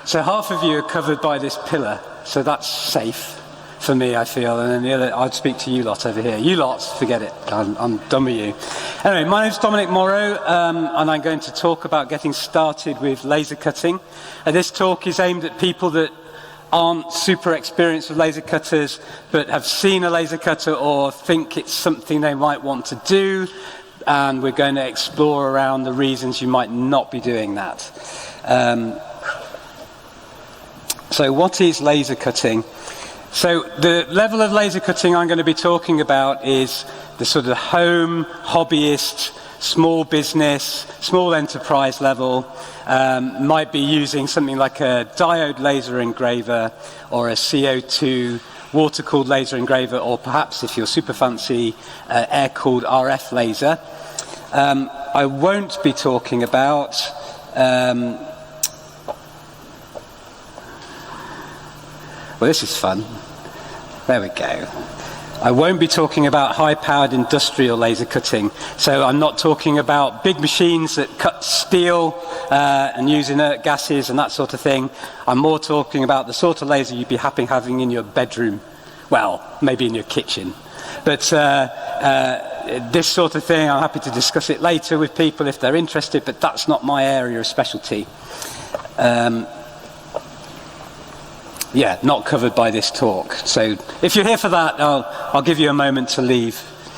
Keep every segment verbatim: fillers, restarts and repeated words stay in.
So half of you are covered by this pillar, so that's safe for me, I feel, and then the other, I'd speak to you lot over here. You lot, forget it, I'm, I'm done with you. Anyway, my name's Dominic Morrow, um, and I'm going to talk about getting started with laser cutting. And this talk is aimed at people that aren't super experienced with laser cutters, but have seen a laser cutter or think it's something they might want to do, and we're going to explore around the reasons you might not be doing that. Um, So what is laser cutting? So the level of laser cutting I'm going to be talking about is the sort of home, hobbyist, small business, small enterprise level. Um, might be using something like a diode laser engraver or a C O two water-cooled laser engraver, or perhaps, if you're super fancy, uh, air-cooled R F laser. Um, I won't be talking about um, Well, this is fun. There we go. I won't be talking about high-powered industrial laser cutting. So I'm not talking about big machines that cut steel uh, and use inert gases and that sort of thing. I'm more talking about the sort of laser you'd be happy having in your bedroom. Well, maybe in your kitchen. But uh, uh, this sort of thing, I'm happy to discuss it later with people if they're interested, but that's not my area of specialty. Um, Yeah, not covered by this talk. So if you're here for that, I'll, I'll give you a moment to leave.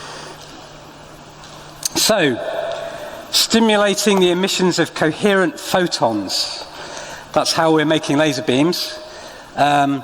So, stimulating the emissions of coherent photons. That's how we're making laser beams. Um,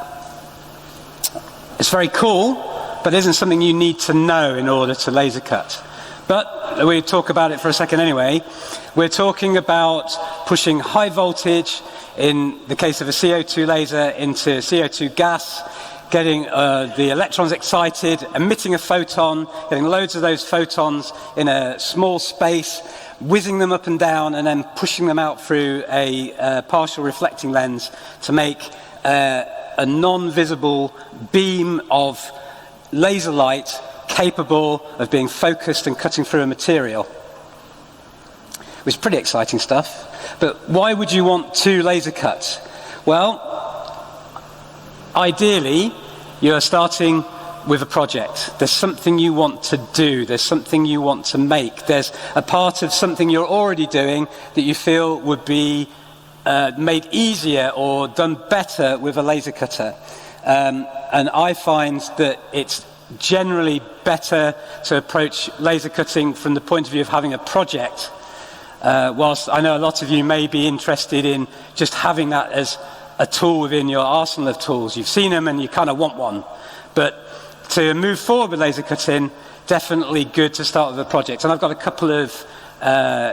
it's very cool, but isn't something you need to know in order to laser cut. But we'll talk about it for a second anyway. We're talking about pushing high voltage, in the case of a C O two laser, into C O two gas, getting uh, the electrons excited, emitting a photon, getting loads of those photons in a small space, whizzing them up and down, and then pushing them out through a uh, partial reflecting lens to make uh, a non-visible beam of laser light capable of being focused and cutting through a material. It was pretty exciting stuff. But why would you want two laser cuts? Well, ideally, you're starting with a project. There's something you want to do. There's something you want to make. There's a part of something you're already doing that you feel would be uh, made easier or done better with a laser cutter. Um, and I find that it's generally better to approach laser cutting from the point of view of having a project. Uh, whilst I know a lot of you may be interested in just having that as a tool within your arsenal of tools. You've seen them and you kind of want one. But to move forward with laser cutting, definitely good to start with a project. And I've got a couple of uh,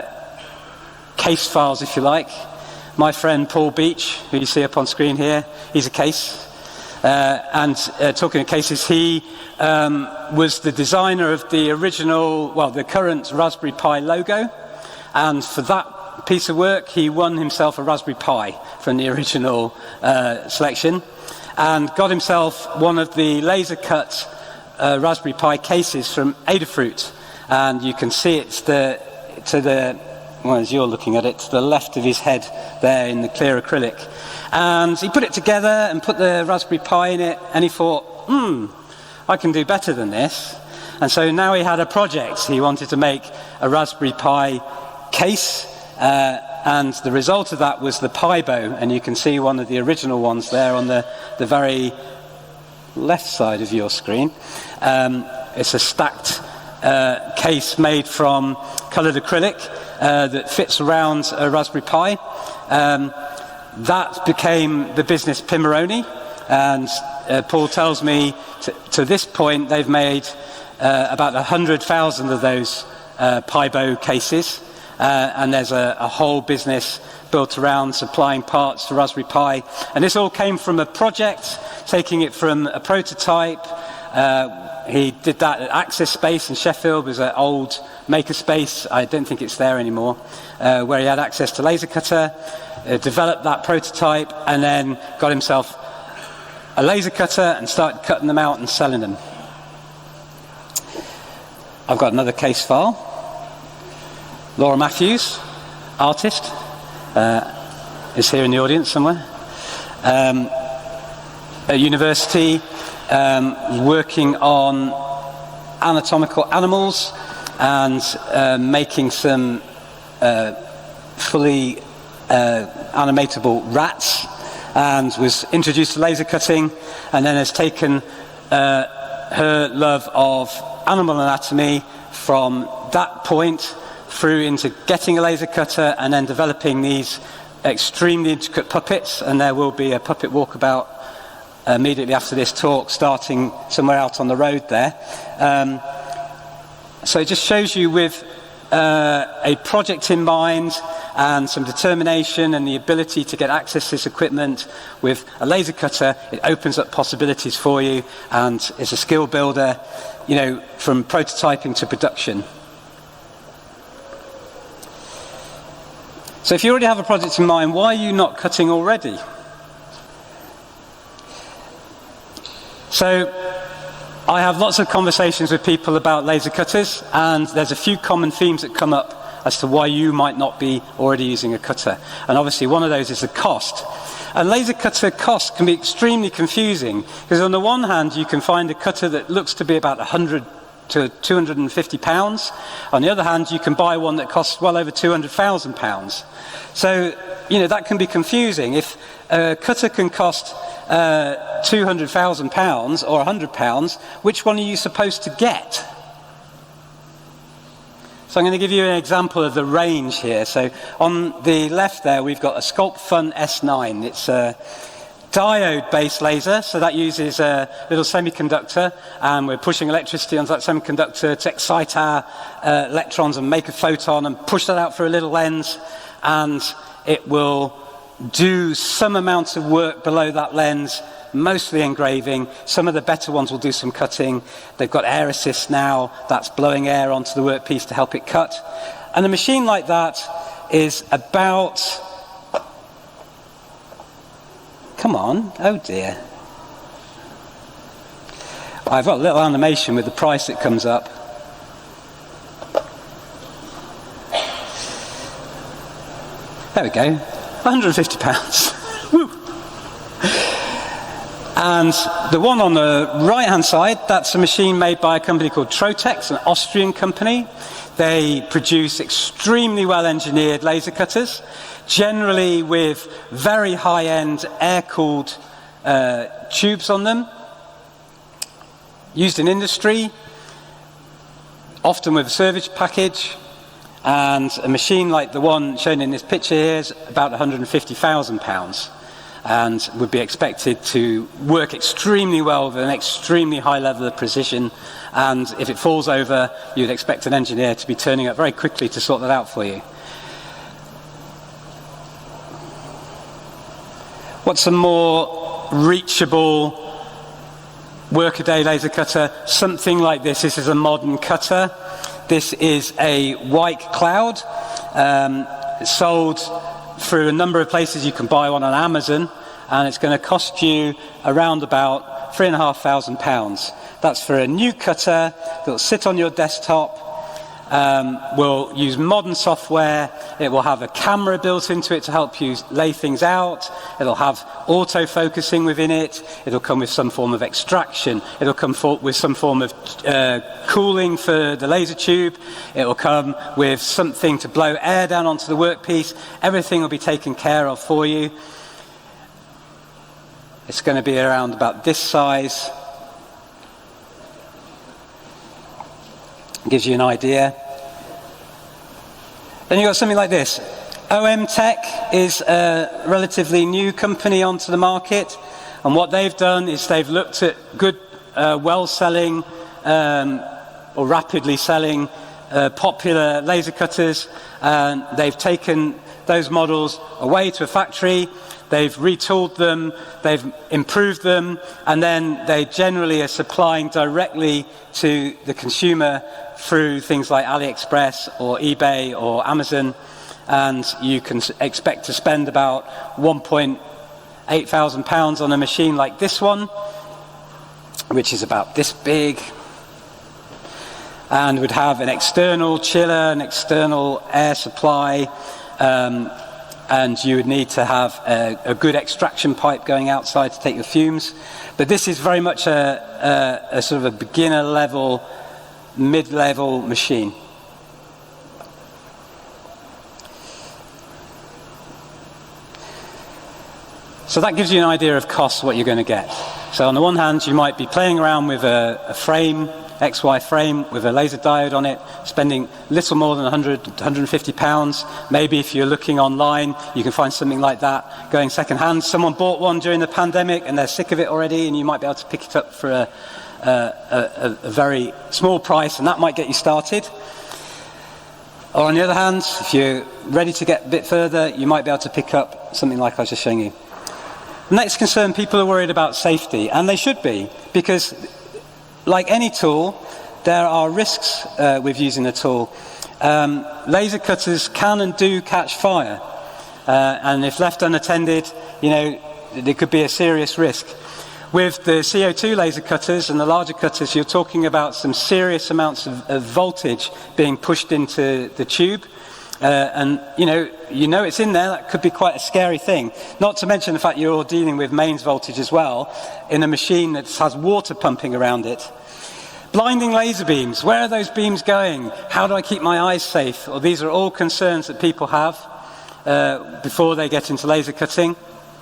case files, if you like. My friend Paul Beach, who you see up on screen here, he's a case. Uh, and uh, talking of cases, he um, was the designer of the original, well, the current Raspberry Pi logo. And for that piece of work, he won himself a Raspberry Pi from the original uh, selection, and got himself one of the laser-cut uh, Raspberry Pi cases from Adafruit. And you can see it's the, to the, well, as you're looking at it, to the left of his head there in the clear acrylic. And he put it together and put the Raspberry Pi in it, and he thought, hmm, I can do better than this. And so now he had a project. He wanted to make a Raspberry Pi case, uh, and the result of that was the Pibo, and you can see one of the original ones there on the, the very left side of your screen. Um, it's a stacked uh, case made from coloured acrylic uh, that fits around a Raspberry Pi. Um, that became the business Pimoroni, and uh, Paul tells me to, to this point they've made uh, about one hundred thousand of those uh, Pibo cases. Uh, and there's a, a whole business built around supplying parts to Raspberry Pi. And this all came from a project, taking it from a prototype. Uh, he did that at Access Space in Sheffield. It was an old makerspace. I don't think it's there anymore, uh, where he had access to laser cutter, uh, developed that prototype, and then got himself a laser cutter and started cutting them out and selling them. I've got another case file. Laura Matthews, artist. Uh, is here in the audience somewhere. Um, at university, um, working on anatomical animals and uh, making some uh, fully uh, animatable rats, and was introduced to laser cutting, and then has taken uh, her love of animal anatomy from that point through into getting a laser cutter and then developing these extremely intricate puppets. And there will be a puppet walkabout immediately after this talk, starting somewhere out on the road there. Um, so it just shows you, with uh, a project in mind and some determination and the ability to get access to this equipment with a laser cutter, it opens up possibilities for you, and is a skill builder, you know, from prototyping to production. So if you already have a project in mind, why are you not cutting already? So I have lots of conversations with people about laser cutters, and there's a few common themes that come up as to why you might not be already using a cutter. And obviously one of those is the cost. And laser cutter cost can be extremely confusing, because on the one hand you can find a cutter that looks to be about one hundred to two hundred fifty pounds. On the other hand, you can buy one that costs well over two hundred thousand pounds. So, you know, that can be confusing. If a cutter can cost uh, two hundred thousand pounds or one hundred pounds, which one are you supposed to get? So I'm going to give you an example of the range here. So on the left there, we've got a SculptFun S nine. It's a diode-based laser, so that uses a little semiconductor, and we're pushing electricity onto that semiconductor to excite our uh, electrons and make a photon and push that out through a little lens, and it will do some amount of work below that lens, mostly engraving. Some of the better ones will do some cutting. They've got air assist now, that's blowing air onto the workpiece to help it cut. And a machine like that is about, come on, oh dear. I've got a little animation with the price that comes up. There we go, one hundred fifty pounds. Woo. And the one on the right-hand side, that's a machine made by a company called Trotex, an Austrian company. They produce extremely well-engineered laser cutters, generally with very high-end air-cooled uh, tubes on them, used in industry, often with a service package. And a machine like the one shown in this picture here is about one hundred fifty thousand pounds, and would be expected to work extremely well with an extremely high level of precision. And if it falls over, you'd expect an engineer to be turning up very quickly to sort that out for you. What's a more reachable workaday laser cutter? Something like this. This is a modern cutter. This is a White Cloud. Um, it's sold through a number of places. You can buy one on Amazon, and it's going to cost you around about three and a half thousand pounds. That's for a new cutter that'll sit on your desktop. Um, will use modern software. It will have a camera built into it to help you lay things out. It'll have auto-focusing within it. It'll come with some form of extraction. It'll come for, with some form of uh, cooling for the laser tube. It'll come with something to blow air down onto the workpiece. Everything will be taken care of for you. It's going to be around about this size. Gives you an idea. Then you've got something like this. O M Tech is a relatively new company onto the market, and what they've done is they've looked at good, uh, well-selling um, or rapidly selling uh, popular laser cutters, and they've taken those models away to a factory. They've retooled them, they've improved them, and then they generally are supplying directly to the consumer through things like AliExpress or eBay or Amazon. And you can expect to spend about one point eight thousand pounds on a machine like this one, which is about this big, and would have an external chiller, an external air supply, um, and you would need to have a, a good extraction pipe going outside to take the fumes. But this is very much a, a, a sort of a beginner level, mid-level machine. So that gives you an idea of cost, what you're going to get. So on the one hand, you might be playing around with a, a frame, X Y frame, with a laser diode on it, spending little more than one hundred, one hundred fifty pounds. Maybe if you're looking online, you can find something like that going second hand. Someone bought one during the pandemic and they're sick of it already, and you might be able to pick it up for a, a, a, a very small price, and that might get you started. Or on the other hand, if you're ready to get a bit further, you might be able to pick up something like I was just showing you. Next concern, people are worried about safety, and they should be, because like any tool, there are risks uh, with using the tool. Um, laser cutters can and do catch fire, uh, and if left unattended, you know, there could be a serious risk. With the C O two laser cutters and the larger cutters, you're talking about some serious amounts of, of voltage being pushed into the tube. Uh, and, you know, you know it's in there. That could be quite a scary thing. Not to mention the fact you're all dealing with mains voltage as well in a machine that has water pumping around it. Blinding laser beams. Where are those beams going? How do I keep my eyes safe? Well, these are all concerns that people have uh, before they get into laser cutting.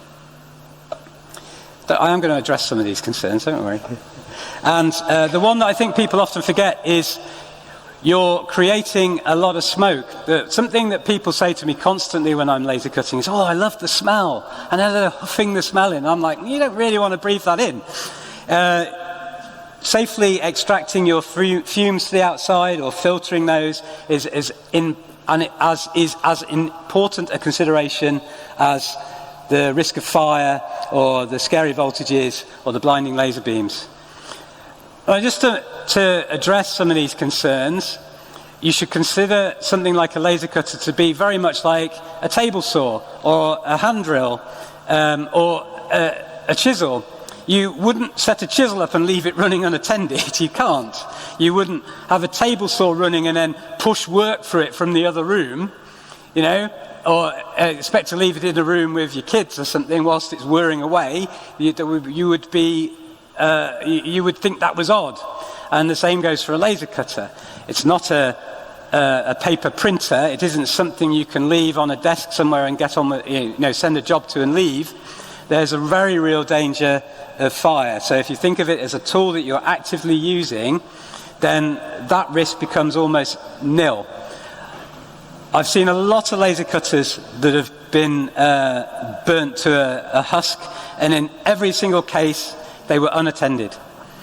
I am going to address some of these concerns, don't worry. And uh, the one that I think people often forget is you're creating a lot of smoke. The, something that people say to me constantly when I'm laser cutting is, oh, I love the smell. And then they're huffing the smell in. I'm like, you don't really want to breathe that in. Uh, safely extracting your fumes to the outside or filtering those is, is, in, and it, as, is as important a consideration as the risk of fire or the scary voltages or the blinding laser beams. Well, just to, to address some of these concerns, you should consider something like a laser cutter to be very much like a table saw or a hand drill um, or a, a chisel. You wouldn't set a chisel up and leave it running unattended. You can't. You wouldn't have a table saw running and then push work for it from the other room, you know, or uh, expect to leave it in a room with your kids or something whilst it's whirring away. You, you would be Uh, you, you would think that was odd. And the same goes for a laser cutter. It's not a, a, a paper printer. It isn't something you can leave on a desk somewhere and get on with, you know, send a job to and leave. There's a very real danger of fire. So if you think of it as a tool that you're actively using, then that risk becomes almost nil. I've seen a lot of laser cutters that have been uh, burnt to a, a husk, and in every single case, they were unattended.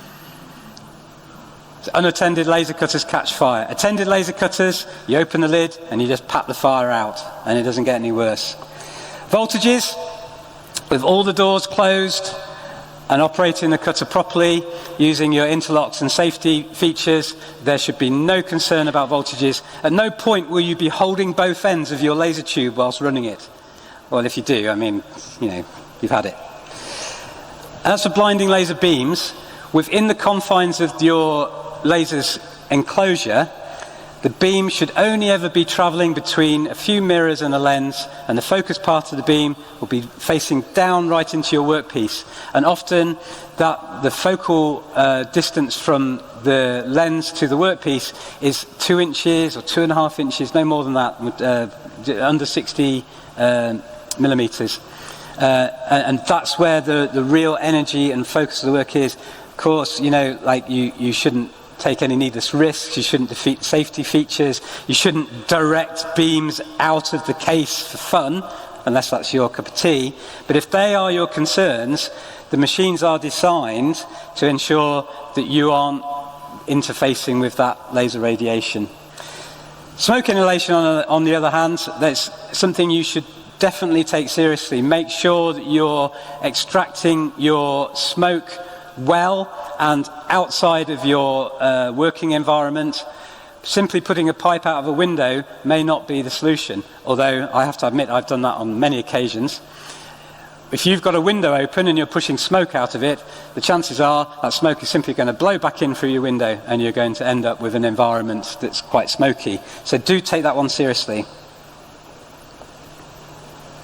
So unattended laser cutters catch fire. Attended laser cutters, you open the lid and you just pat the fire out, and it doesn't get any worse. Voltages, with all the doors closed and operating the cutter properly, using your interlocks and safety features, there should be no concern about voltages. At no point will you be holding both ends of your laser tube whilst running it. Well, if you do, I mean, you know, you've had it. As for blinding laser beams, within the confines of your laser's enclosure, the beam should only ever be travelling between a few mirrors and a lens, and the focus part of the beam will be facing down right into your workpiece. And often that the focal uh, distance from the lens to the workpiece is two inches or two and a half inches, no more than that, uh, under sixty uh, millimetres. Uh, and, and that's where the, the real energy and focus of the work is. Of course, you know, like you, you shouldn't take any needless risks, you shouldn't defeat safety features, you shouldn't direct beams out of the case for fun, unless that's your cup of tea. But if they are your concerns, the machines are designed to ensure that you aren't interfacing with that laser radiation. Smoke inhalation, on, on the other hand, that's something you should definitely take seriously. Make sure that you're extracting your smoke well and outside of your uh, working environment. Simply putting a pipe out of a window may not be the solution, although I have to admit I've done that on many occasions. If you've got a window open and you're pushing smoke out of it, the chances are that smoke is simply going to blow back in through your window and you're going to end up with an environment that's quite smoky. So do take that one seriously.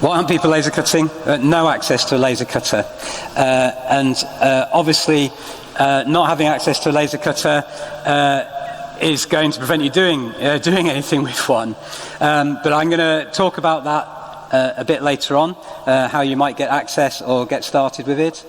Why aren't people laser cutting? Uh, no access to a laser cutter. Uh, and uh, obviously, uh, not having access to a laser cutter uh, is going to prevent you doing, uh, doing anything with one. Um, but I'm going to talk about that uh, a bit later on, uh, how you might get access or get started with it.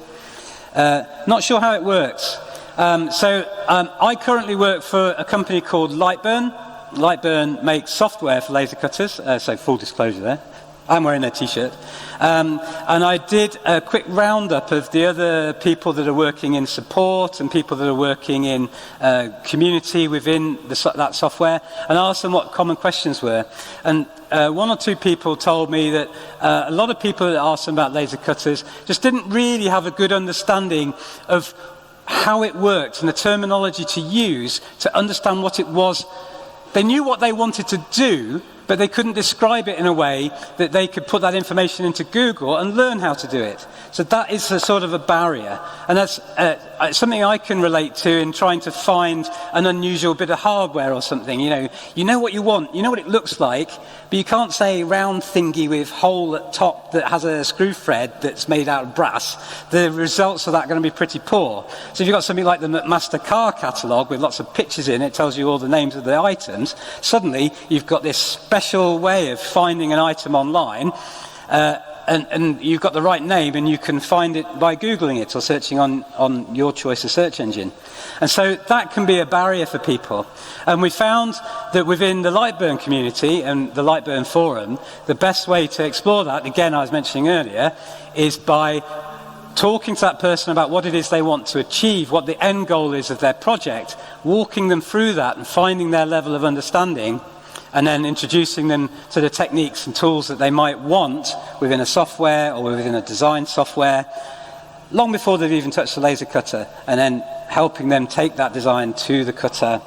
Uh, not sure how it works. Um, so um, I currently work for a company called Lightburn. Lightburn makes software for laser cutters, uh, so full disclosure there. I'm wearing their t-shirt. Um, and I did a quick roundup of the other people that are working in support and people that are working in uh, community within the, that software, and asked them what common questions were. And uh, one or two people told me that uh, a lot of people that asked them about laser cutters just didn't really have a good understanding of how it worked and the terminology to use to understand what it was. They knew what they wanted to do, but they couldn't describe it in a way that they could put that information into Google and learn how to do it. So that is a sort of a barrier. And that's uh, something I can relate to in trying to find an unusual bit of hardware or something. You know, you know what you want, you know what it looks like, but you can't say round thingy with hole at top that has a screw thread that's made out of brass. The results of that are going to be pretty poor. So if you've got something like the McMaster car catalogue with lots of pictures in it, tells you all the names of the items, suddenly you've got this special way of finding an item online, uh, and, and you've got the right name and you can find it by Googling it or searching on, on your choice of search engine. And so that can be a barrier for people. And we found that within the Lightburn community and the Lightburn forum, the best way to explore that, again I was mentioning earlier, is by talking to that person about what it is they want to achieve, what the end goal is of their project, walking them through that and finding their level of understanding, and then introducing them to the techniques and tools that they might want within a software or within a design software, long before they've even touched the laser cutter, and then helping them take that design to the cutter.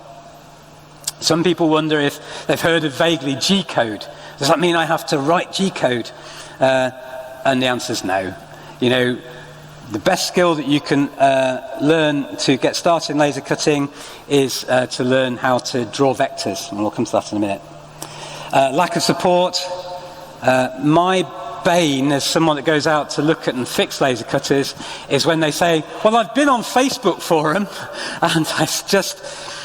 Some people wonder if they've heard of vaguely G-code. Does that mean I have to write G-code? Uh, and the answer is no. You know, the best skill that you can uh, learn to get started in laser cutting is uh, to learn how to draw vectors, and we'll come to that in a minute. Uh, lack of support. Uh, my bane as someone that goes out to look at and fix laser cutters is when they say, well, I've been on Facebook forum, and it's just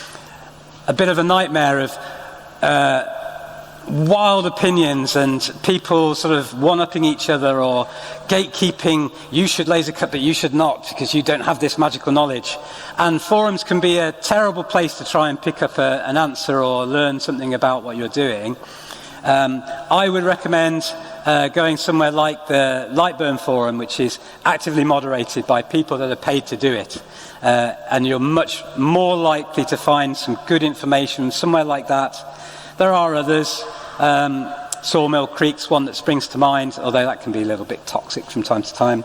a bit of a nightmare of uh, wild opinions and people sort of one-upping each other or gatekeeping, you should laser cut but you should not because you don't have this magical knowledge. And forums can be a terrible place to try and pick up a, an answer or learn something about what you're doing. Um, I would recommend uh, going somewhere like the Lightburn forum, which is actively moderated by people that are paid to do it. Uh, and you're much more likely to find some good information somewhere like that. There are others. Um, Sawmill Creek's one that springs to mind, although that can be a little bit toxic from time to time.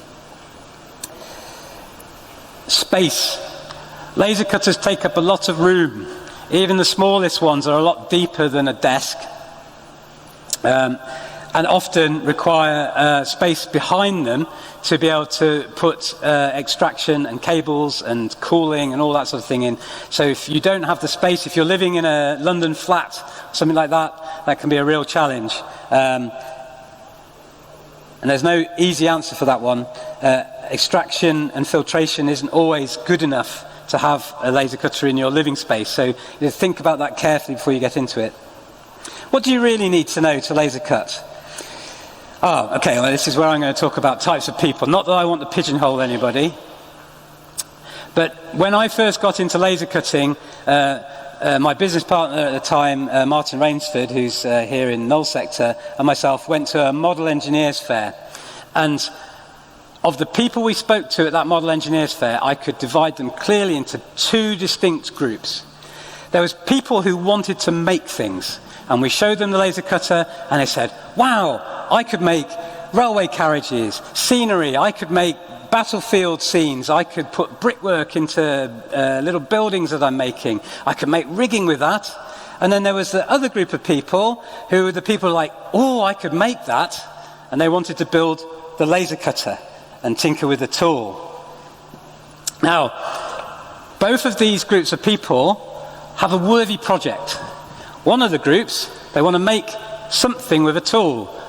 Space. Laser cutters take up a lot of room. Even the smallest ones are a lot deeper than a desk, um, and often require uh, space behind them to be able to put uh, extraction and cables and cooling and all that sort of thing in. So if you don't have the space, if you're living in a London flat, something like that, that can be a real challenge. Um, and there's no easy answer for that one. Uh, extraction and filtration isn't always good enough to have a laser cutter in your living space. So you know, think about that carefully before you get into it. What do you really need to know to laser cut? Oh, okay, well, this is where I'm going to talk about types of people. Not that I want to pigeonhole anybody, but when I first got into laser cutting, uh, uh, my business partner at the time, uh, Martin Rainsford, who's uh, here in Null Sector, and myself went to a model engineers fair. And of the people we spoke to at that model engineers fair, I could divide them clearly into two distinct groups. There was people who wanted to make things, and we showed them the laser cutter, and they said, wow, I could make railway carriages, scenery, I could make battlefield scenes, I could put brickwork into uh, little buildings that I'm making, I could make rigging with that. And then there was the other group of people who were the people like, oh, I could make that, and they wanted to build the laser cutter and tinker with the tool. Now, both of these groups of people have a worthy project. One of the groups, they want to make something with a tool.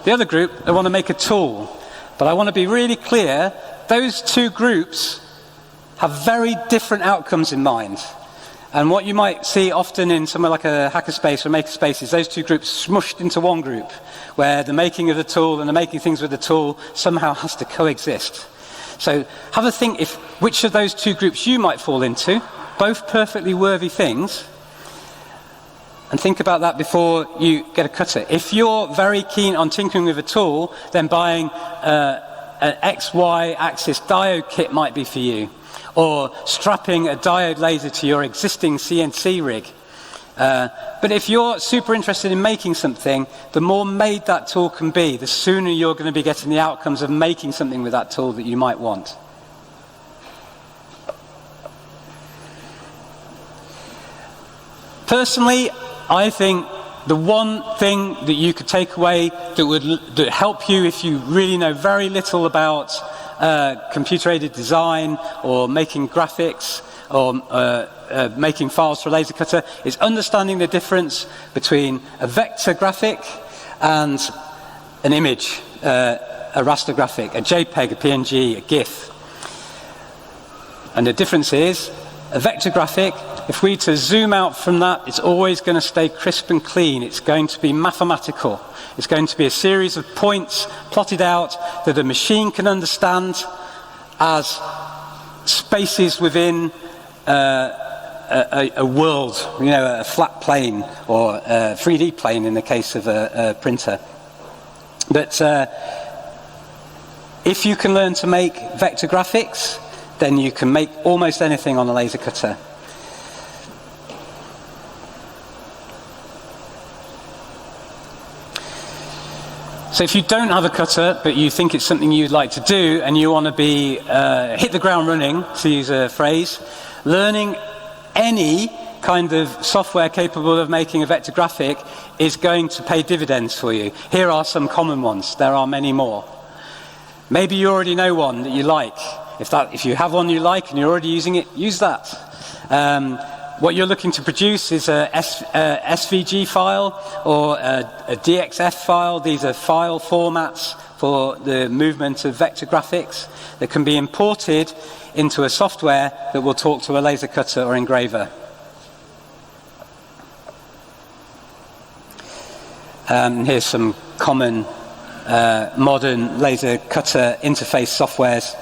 The other group, they want to make a tool. But I want to be really clear, those two groups have very different outcomes in mind. And what you might see often in somewhere like a hackerspace or makerspace is those two groups smushed into one group, where the making of the tool and the making things with the tool somehow has to coexist. So have a think if which of those two groups you might fall into, both perfectly worthy things, and think about that before you get a cutter. If you're very keen on tinkering with a tool, then buying uh, an X Y axis diode kit might be for you. Or strapping a diode laser to your existing C N C rig. Uh, but if you're super interested in making something, the more made that tool can be, the sooner you're going to be getting the outcomes of making something with that tool that you might want. Personally, I think the one thing that you could take away that would that help you if you really know very little about Uh, computer-aided design or making graphics or uh, uh, making files for a laser cutter is understanding the difference between a vector graphic and an image, uh, a raster graphic, a JPEG, a P N G, a GIF. And the difference is, a vector graphic, if we to zoom out from that, it's always going to stay crisp and clean. It's going to be mathematical. It's going to be a series of points plotted out that a machine can understand as spaces within uh, a, a world, you know, a flat plane or a three D plane in the case of a, a printer. But uh, if you can learn to make vector graphics, then you can make almost anything on a laser cutter. So if you don't have a cutter, but you think it's something you'd like to do, and you want to be uh, hit the ground running, to use a phrase, learning any kind of software capable of making a vector graphic is going to pay dividends for you. Here are some common ones. There are many more. Maybe you already know one that you like. If that, if you have one you like and you're already using it, use that. Um, What you're looking to produce is a S, uh, S V G file or a, a D X F file. These are file formats for the movement of vector graphics that can be imported into a software that will talk to a laser cutter or engraver. Um, here's some common uh, modern laser cutter interface softwares.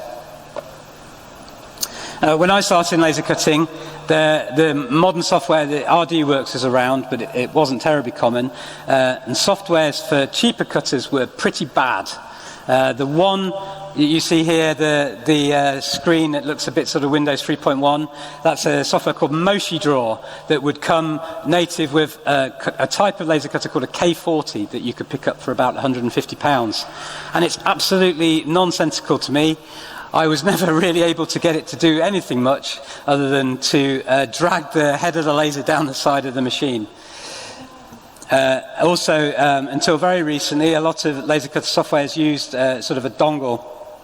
Uh, when I started in laser cutting, the, the modern software, the R D Works was around, but it, it wasn't terribly common. Uh, and softwares for cheaper cutters were pretty bad. Uh, the one you see here, the, the uh, screen that looks a bit sort of Windows three point one, that's a software called MoshiDraw that would come native with a, a type of laser cutter called a K forty that you could pick up for about one hundred fifty pounds. And it's absolutely nonsensical to me. I was never really able to get it to do anything much other than to uh, drag the head of the laser down the side of the machine. Uh, also, um, until very recently, a lot of laser cutter software has used uh, sort of a dongle.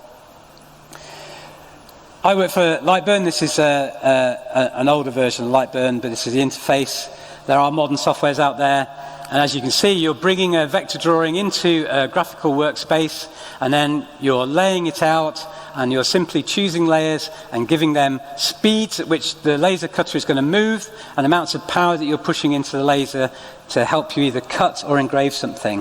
I work for Lightburn. This is a, a, an older version of Lightburn, but this is the interface. There are modern softwares out there. And as you can see, you're bringing a vector drawing into a graphical workspace, and then you're laying it out, and you're simply choosing layers and giving them speeds at which the laser cutter is going to move, and amounts of power that you're pushing into the laser to help you either cut or engrave something.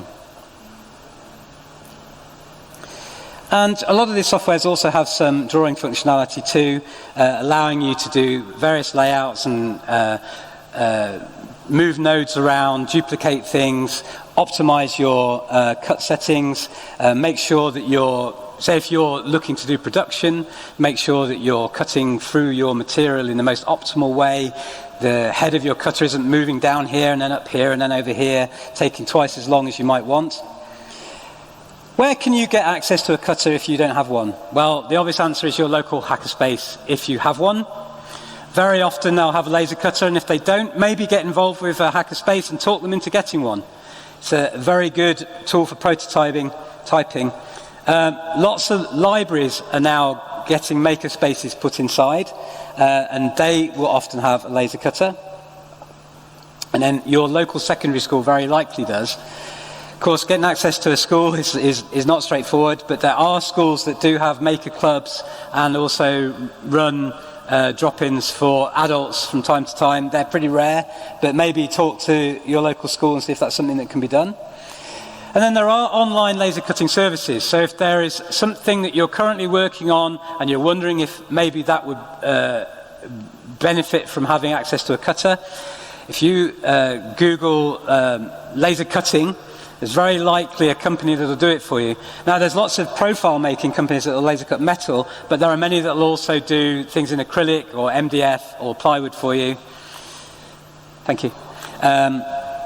And a lot of these softwares also have some drawing functionality too, uh, allowing you to do various layouts and uh, uh, move nodes around, duplicate things, optimize your uh, cut settings, uh, make sure that you're, say if you're looking to do production, make sure that you're cutting through your material in the most optimal way. The head of your cutter isn't moving down here and then up here and then over here, taking twice as long as you might want. Where can you get access to a cutter if you don't have one? Well, the obvious answer is your local hackerspace if you have one. Very often they'll have a laser cutter, and if they don't, maybe get involved with a hackerspace and talk them into getting one. It's a very good tool for prototyping. Typing. Um, lots of libraries are now getting makerspaces put inside, uh, and they will often have a laser cutter. And then your local secondary school very likely does. course, getting access to a school is, is, is not straightforward, but there are schools that do have maker clubs and also run uh, drop-ins for adults from time to time. They're pretty rare, but maybe talk to your local school and see if that's something that can be done. And then there are online laser cutting services. So if there is something that you're currently working on and you're wondering if maybe that would uh, benefit from having access to a cutter, if you uh, Google um, laser cutting, there's very likely a company that will do it for you. Now, there's lots of profile making companies that will laser cut metal, but there are many that will also do things in acrylic or M D F or plywood for you. Thank you. Um,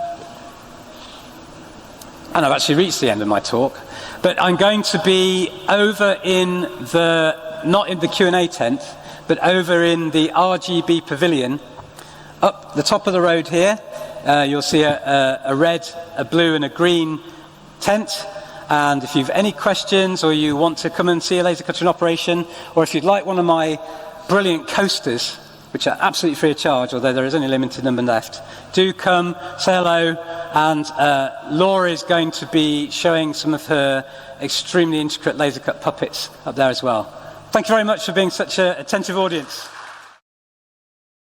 And I've actually reached the end of my talk, but I'm going to be over in the, not in the Q and A tent, but over in the R G B pavilion, up the top of the road here. Uh, you'll see a, a, a red, a blue and a green tent, and if you've any questions or you want to come and see a laser cutter in operation, or if you'd like one of my brilliant coasters, which are absolutely free of charge, although there is only a limited number left, do come, say hello, and uh, Laura is going to be showing some of her extremely intricate laser cut puppets up there as well. Thank you very much for being such an attentive audience.